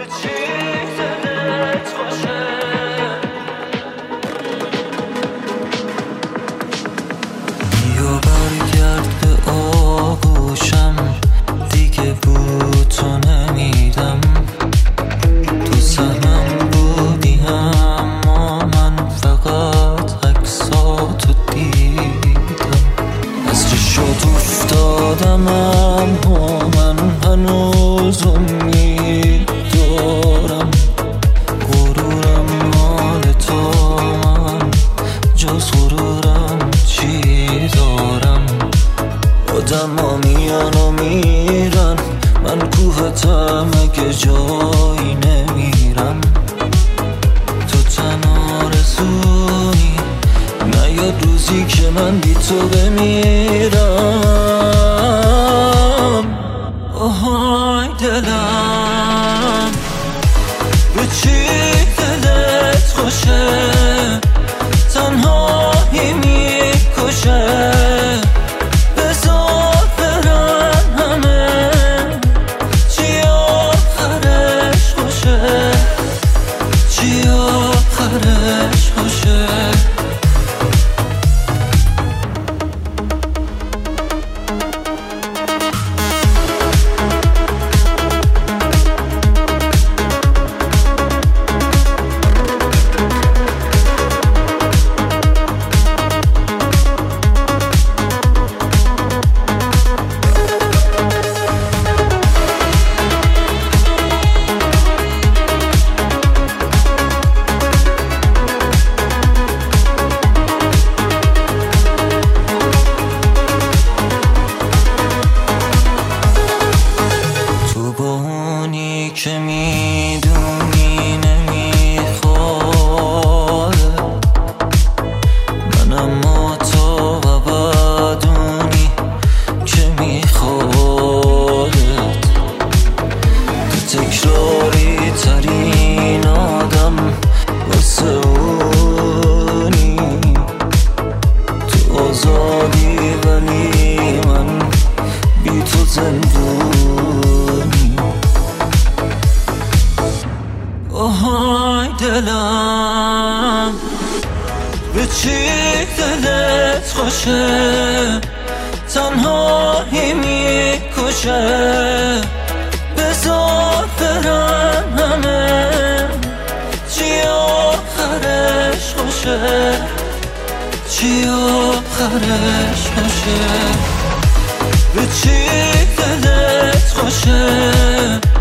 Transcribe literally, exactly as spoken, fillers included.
اما من هنوز امید دارم، غرورم مال تو، من جز غرورم چی دارم؟ آدم ها میان و میرن، من کوهتم اگه جایی نمیرم. تو تنها رسونی نیاد روزی که من بی تو بمیرم. آهای دلم، به چی دلت خوشه؟ تنهایی میکشه، بذار برن همه، چی آخرش خوشه؟ چی آخرش خوشه؟ که میدونی نمیخواد من، اما تو و بدونی که میخواد. تو تکراری ترین آدم واسه اونی، تو آزادی ولی من بی تو زندونی. آهای دلم، به چی دلت خوشه؟ تنهایی میکشه، بذار برن همه، چی آخرش خوشه؟ چی آخرش خوشه؟ به چی دلت خوشه؟